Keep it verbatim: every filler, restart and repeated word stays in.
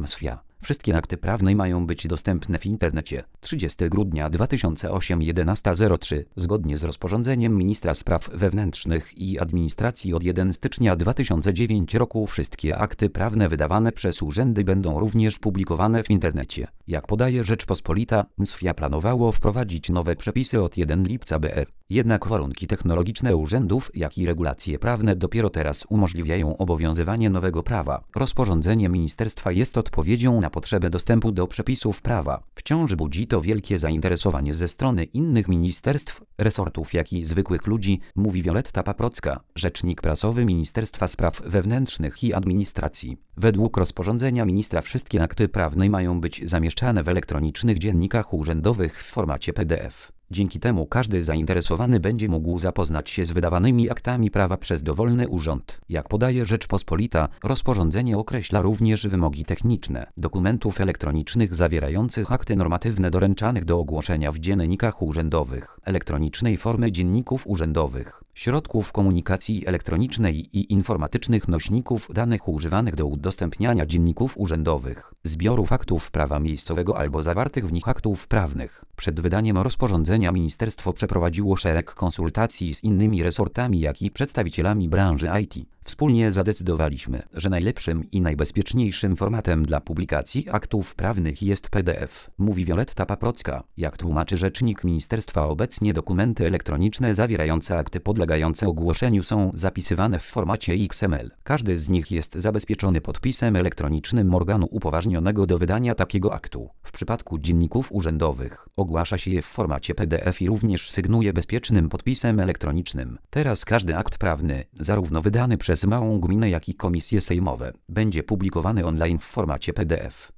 M S F I A. Wszystkie akty prawne mają być dostępne w internecie. trzydziestego grudnia dwa tysiące ósmego jedenasta zero trzy. Zgodnie z rozporządzeniem ministra spraw wewnętrznych i administracji od pierwszego stycznia dwa tysiące dziewiątego roku wszystkie akty prawne wydawane przez urzędy będą również publikowane w internecie. Jak podaje Rzeczpospolita, M S F I A planowało wprowadzić nowe przepisy od pierwszego lipca B R. Jednak warunki technologiczne urzędów, jak i regulacje prawne dopiero teraz umożliwiają obowiązywanie nowego prawa. Rozporządzenie ministerstwa jest odpowiedzią na potrzebę dostępu do przepisów prawa. Wciąż budzi to wielkie zainteresowanie ze strony innych ministerstw, resortów, jak i zwykłych ludzi, mówi Wioletta Paprocka, rzecznik prasowy Ministerstwa Spraw Wewnętrznych i Administracji. Według rozporządzenia ministra wszystkie akty prawne mają być zamieszczane w elektronicznych dziennikach urzędowych w formacie P D F. Dzięki temu każdy zainteresowany będzie mógł zapoznać się z wydawanymi aktami prawa przez dowolny urząd. Jak podaje Rzeczpospolita, rozporządzenie określa również wymogi techniczne dokumentów elektronicznych zawierających akty normatywne doręczanych do ogłoszenia w dziennikach urzędowych, elektronicznej formy dzienników urzędowych, środków komunikacji elektronicznej i informatycznych nośników danych używanych do udostępniania dzienników urzędowych, zbiorów aktów prawa miejscowego albo zawartych w nich aktów prawnych. Przed wydaniem rozporządzenia ministerstwo przeprowadziło szereg konsultacji z innymi resortami, jak i przedstawicielami branży I T. Wspólnie zadecydowaliśmy, że najlepszym i najbezpieczniejszym formatem dla publikacji aktów prawnych jest P D F, mówi Wioletta Paprocka. Jak tłumaczy rzecznik ministerstwa, obecnie dokumenty elektroniczne zawierające akty podlegające ogłoszeniu są zapisywane w formacie X M L. Każdy z nich jest zabezpieczony podpisem elektronicznym organu upoważnionego do wydania takiego aktu. W przypadku dzienników urzędowych ogłasza się je w formacie P D F i również sygnuje bezpiecznym podpisem elektronicznym. Teraz każdy akt prawny, zarówno wydany przez małą gminę, jak i komisje sejmowe, będzie publikowany online w formacie P D F.